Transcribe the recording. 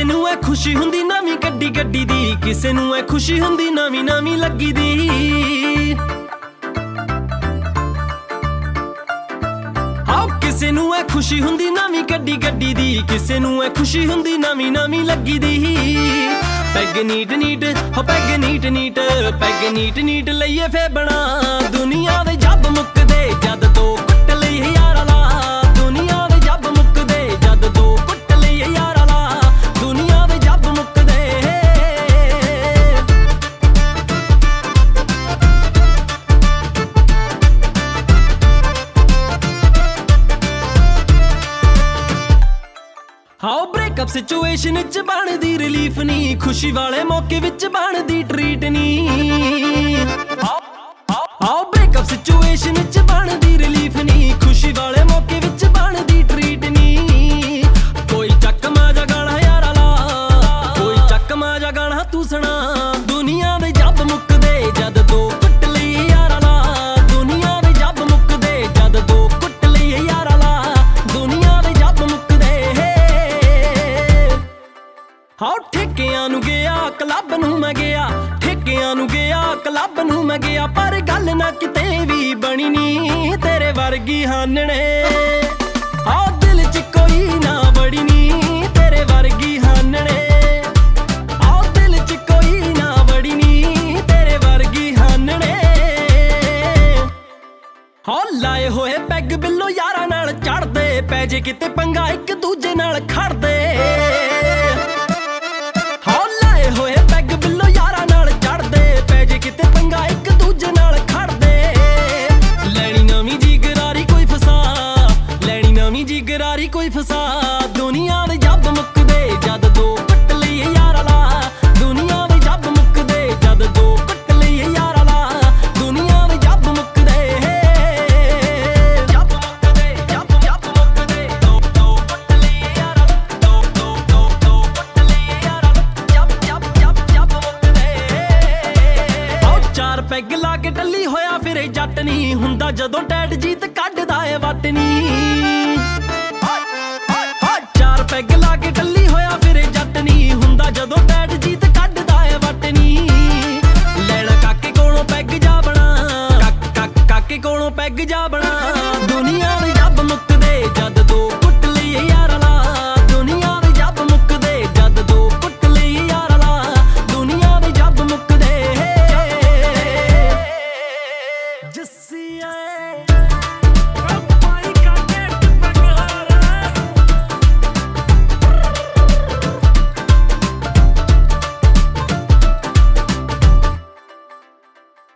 ਕਿਸੇ ਨੂੰ ਐ ਖੁਸ਼ੀ ਹੁੰਦੀ ਨਵੀਂ ਗੱਡੀ ਗੱਡੀ ਦੀ, ਕਿਸੇ ਨੂੰ ਐ ਖੁਸ਼ੀ ਹੁੰਦੀ ਨਵੀਂ ਨਵੀਂ ਲੱਗੀ ਦੀ। ਆਓ ਕਿਸੇ ਨੂੰ ਐ ਖੁਸ਼ੀ ਹੁੰਦੀ ਨਵੀਂ ਗੱਡੀ ਗੱਡੀ ਦੀ, ਕਿਸੇ ਨੂੰ ਐ ਖੁਸ਼ੀ ਹੁੰਦੀ ਨਵੀਂ ਨਵੀਂ ਲੱਗੀ ਦੀ। ਪੈਗ ਨੀਟ ਨੀਟ ਹੋ peg neat neat, peg neat neat ਲਈਏ ਫੇ ਬਣਾ। ਦੁਨੀਆ ਦੇ ਜੱਬ ਮੁੱਕਦੇ ਜਦ ਦੋ ਕੁੱਟ ਲਈਏ ਯਾਰਾਂ ਲਾ, ਦੁਨੀਆ ਦੇ ਜੱਬ ਮੁੱਕਦੇ ਜਦ ਦੋ ਕੁੱਟ ਲਈਏ ਯਾਰਾਂ ਲਾ, ਦੁਨੀਆ ਦੇ ਜੱਬ ਮੁੱਕਦੇ। ਹਾਓ ਬ੍ਰੇਕਅਪ ਸਿਚੁਏਸ਼ਨ ਚ ਬਣਦੀ ਰਿਲੀਫ ਨੀ, ਖੁਸ਼ੀ ਵਾਲੇ ਮੌਕੇ ਵਿੱਚ ਬਣਦੀ ਟ੍ਰੀਟ ਨੀ। ਹਾਓ ਬ੍ਰੇਕਅਪ ਸਿਚੁਏਸ਼ਨ ਚ ਬਣਦੀ ਰਿਲੀਫ ਨੀ, ਖੁਸ਼ੀ ਵਾਲੇ ਮੌਕੇ ਵਿੱਚ ਬਣਦੀ ਟ੍ਰੀਟ ਨੀ। ਕੋਈ ਚੱਕਮਾ ਜਾ ਗਾਣਾ ਯਾਰਾਂ ਲਾ, ਕੋਈ ਚੱਕਮਾ ਜਾ ਗਾਣਾ ਤੂੰ ਸੁਣਾ। ਦੁਨੀਆ ਦੇ ਜੱਬ ਮੁੱਕਦੇ ਜਦ ਦੋ ਕੁੱਟ ਲਈਏ ਯਾਰਾਂ ਲਾ, ਦੁਨੀਆ ਦੇ ਜੱਬ ਮੁੱਕਦੇ ਜਦ ਦੋ ਕੁੱਟ ਲਈਏ ਯਾਰਾਂ ਲਾ, ਦੁਨੀਆ ਦੇ ਜੱਬ ਮੁੱਕਦੇ। ਹਾਓ ਠੇਕਿਆਂ ਨੂੰ ਗਿਆ ਕਲੱਬ ਨੂੰ ਮੈਂ ਗਿਆ, ਠੇਕਿਆਂ ਨੂੰ ਗਿਆ ਕਲੱਬ ਨੂੰ ਮੈਂ ਗਿਆ, ਪਰ ਗੱਲ ਨਾ ਕਿਤੇ ਵੀ ਬਣੀ ਨੀ ਤੇਰੇ ਵਰਗੀ ਹਾਨਣੇ। ਆਹ ਦਿਲ ਚ ਕੋਈ ਨਾ ਵੜੀ ਨੀ ਤੇਰੇ ਵਰਗੀ ਹਾਨਣੇ, ਆਹ ਦਿਲ ਚ ਕੋਈ ਨਾ ਵੜੀ ਨੀ ਤੇਰੇ ਵਰਗੀ ਹਾਨਣੇ। ਹਾਂ ਲਾਏ ਹੋਏ ਪੈਗ ਬਿੱਲੋ ਯਾਰਾਂ ਨਾਲ ਚੜਦੇ, ਪੈ ਜੇ ਕਿਤੇ ਪੰਗਾ ਇੱਕ ਦੂਜੇ ਨਾਲ ਖੜਦੇ। ਹੋਏ ਪੈਗ ਬਿੱਲੋ ਯਾਰਾਂ ਨਾਲ ਚੜਦੇ, ਪੈ ਜੇ ਕਿਤੇ ਪੰਗਾ ਇੱਕ ਦੂਜੇ ਨਾਲ ਖੜਦੇ। ਲੈਣੀ ਨਵੀਂ ਜੀ ਗਰਾਰੀ ਕੋਈ ਫਸਾ, ਲੈਣੀ ਨਵੀਂ ਜੀ ਗਰਾਰੀ ਕੋਈ ਫਸਾ। ਦੁਨੀਆ ਦੇ ਜੱਬ ਮੁੱਕਦੇ ਜਦ ਦੋ ਕੁੱਟ ਲਈਏ ਯਾਰਾਂ ਲਾ, ਦੁਨੀਆ ਦੇ ਜੱਬ ਮੁੱਕਦੇ ਜਦ ਦੋ ਕੁੱਟ ਲਈਏ ਯਾਰਾਂ ਲਾ, ਦੁਨੀਆ ਦੇ ਜੱਬ ਮੁੱਕਦੇ। ਜੱਬ ਮੁੱਕਦੇ ਜੱਬ ਜੱਬ ਮੁੱਕਦੇ, ਦੋ ਦੋ ਕੁੱਟ ਲਈਏ ਯਾਰਾਂ ਲਾ, ਦੋ ਦੋ ਦੋ ਦੋ ਕੁੱਟ ਲਈਏ ਯਾਰਾਂ ਲਾ, ਚਾਰ ਪੈਗ ਲਾ ਕੇ ਟੱਲੀ ਹੋਇਆ ਫਿਰੇ ਜੱਟ ਨੀ, ਹੁੰਦਾ ਜਦੋਂ ਟੈਟ ਜੀਤ ਕੱਢਦਾ ਏ ਵੱਟ ਨੀ। ਚਾਰ ਪੈਗ ਲਾ ਕੇ ਟੱਲੀ ਹੋਇਆ ਫਿਰੇ ਜੱਟ ਨੀ, ਹੁੰਦਾ ਜਦੋਂ ਟੈਟ ਜੀਤ ਕੱਢਦਾ ਏ ਵੱਟ ਨੀ। ਲੈਣਾ ਕਾਕੇ ਕੋਲੋਂ ਪੈਗ ਜਾ ਬਣਾ, ਕਾਕੇ ਕੋਲੋਂ ਪੈਗ ਜਾ ਬਣਾ। ਦੁਨੀਆ ਦੇ ਜੱਬ ਮੁੱਕਦੇ ਜਦ ਦੋ ਕੁੱਟ ਲਈਏ ਯਾਰਾਂ ਲਾ, ਦੁਨੀਆ ਦੇ ਜੱਬ ਮੁੱਕਦੇ ਜਦ ਦੋ ਕੁੱਟ ਲਈਏ ਯਾਰਾਂ ਲਾ, ਦੁਨੀਆ ਦੇ ਜੱਬ ਮੁੱਕਦੇ। ਜੱਸੀ ਆਏ